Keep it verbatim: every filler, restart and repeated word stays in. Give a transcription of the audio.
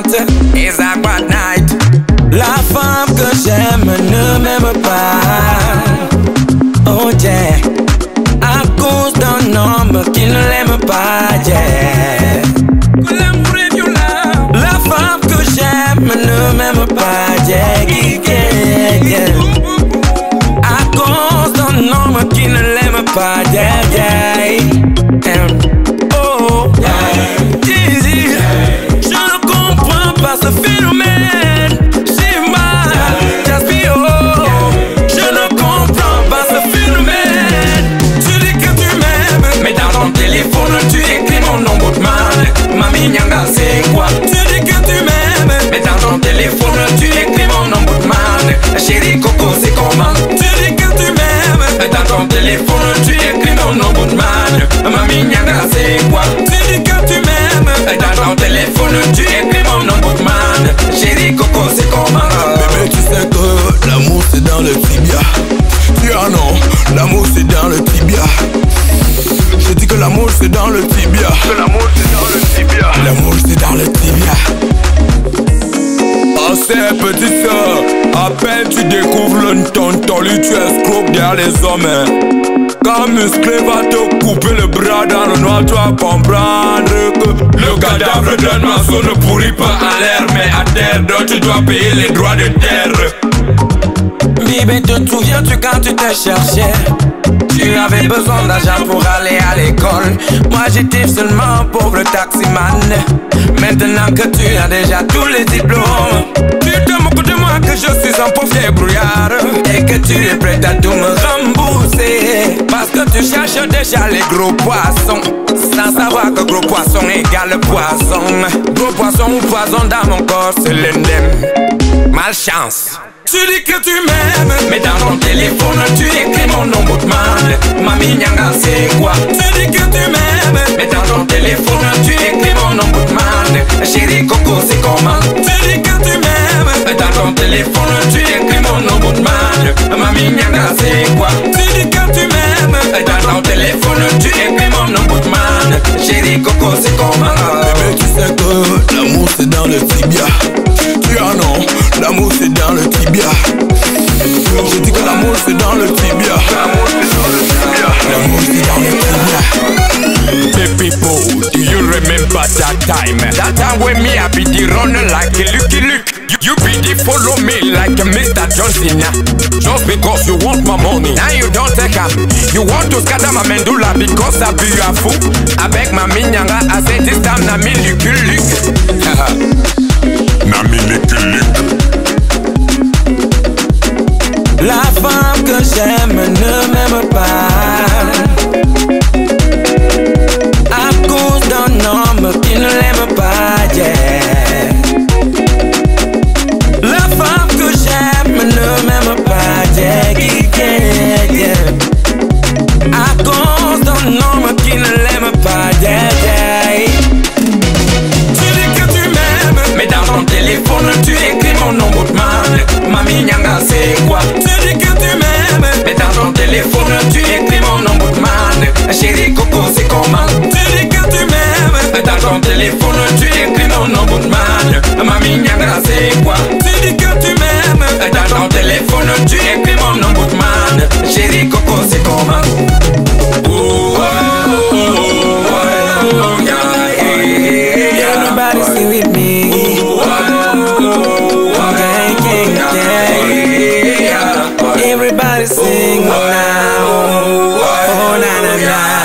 chante It's a bad night. La femme que j'aime ne m'aime pas. Oh yeah. À cause d'un homme qui ne l'aime pas, yeah. La femme que j'aime ne m'aime pas, yeah, yeah, yeah. À cause d'un homme qui ne l'aime pas, yeah, yeah. Oh, yeah. Easy. Je ne comprends pas ce phénomène. Shima, Jaspio. Je ne comprends pas ce phénomène. Tu dis que tu m'aimes, mais dans ton téléphone tu écris mon nom Bootman. Mami Nyanga, c'est quoi? Tu dis que tu m'aimes, mais dans ton téléphone tu écris mon nom Bootman. Chérie Coco, c'est comment? Tu dis que tu m'aimes, mais dans ton téléphone tu écris mon nom Bootman. Mami Nyanga, c'est quoi? Tu dis que tu m'aimes, mais dans ton téléphone tu écris mon nom Bootman. Chérie Coco, c'est comment? Bébé, tu sais que l'amour c'est dans le tibia. Tu as non, l'amour c'est dans le tibia. Je dis que l'amour c'est dans le tibia. Que l'amour c'est dans le tibia. L'amour c'est dans le tibia. Oh c'est petite soeur, à peine tu découvres le tontolu, tu escroques derrière les hommes, hein. Quand musclé va te couper le bras dans le noir, tu vas comprendre que le cadavre d'un oiseau ne pourrit pas à l'air, mais à terre, donc tu dois payer les droits de terre. Bébé, te souviens-tu quand tu te cherchais? Tu avais besoin d'argent pour aller à l'école. Moi j'étais seulement un pauvre taximan. Maintenant que tu as déjà tous les diplômes, tu te moques de moi que je suis un pauvre débrouillard et que tu es prêt à tout me rembourser. Parce que tu cherches déjà les gros poissons, sans savoir que gros poisson égale poisson. Gros poisson ou poison dans mon corps, c'est l'indemne. Malchance. Tu dis que tu m'aimes, mais dans ton téléphone tu écris mon nom Bootman. Mami Nyanga, c'est quoi? Tu dis que tu m'aimes, mais dans ton téléphone tu écris mon nom Bootman. Chérie Coco, c'est comment? Tu dis que tu m'aimes, mais dans ton téléphone tu écris mon nom Bootman. Mami Nyanga, c'est quoi? Tu dis que tu m'aimes, mais dans ton téléphone tu écris mon nom Bootman. Chérie Coco, c'est comment? Bébé, tu sais que l'amour c'est dans le tibia. Tu as non, l'amour c'est dans le tibia. Je dis que l'amour c'est dans le tibia. L'amour c'est dans le tibia. L'amour c'est dans le tibia. Hey people, do you remember that time? That time when me I be the runner like a Lucky Luke. You, you be the follow me like a Mister John Cena. Just because you want my money, now you don't take up. You want to scatter my mandula because I be a fool. I beg my minyanga, I say this time na me Lucky Luke. Na mi Lucky Luke. La femme que j'aime ne m'aime pas à cause d'un homme qui ne l'aime pas, yeah. La femme que j'aime ne m'aime pas, yeah, yeah, yeah. À cause d'un homme qui ne l'aime pas, yeah, yeah. Tu dis que tu m'aimes, mais dans ton téléphone tu écris mon nom Bootman. Mami Nyanga, c'est quoi? Tu dis que tu m'aimes, mais dans ton téléphone tu écris mon nom Bootman. Chérie Coco, c'est comment? Tu dis que tu m'aimes, mais dans ton téléphone tu écris mon nom Bootman. Mami Nyanga, c'est quoi? Tu dis que tu m'aimes, mais dans ton téléphone tu écris mon nom Bootman. Chérie Coco, c'est comment? Oh, oh, oh, oh, oh, yeah, yeah, yeah. Everybody sing with me. Oh, oh, oh, oh, yeah, yeah, yeah. Everybody sing now. Oh, na na na.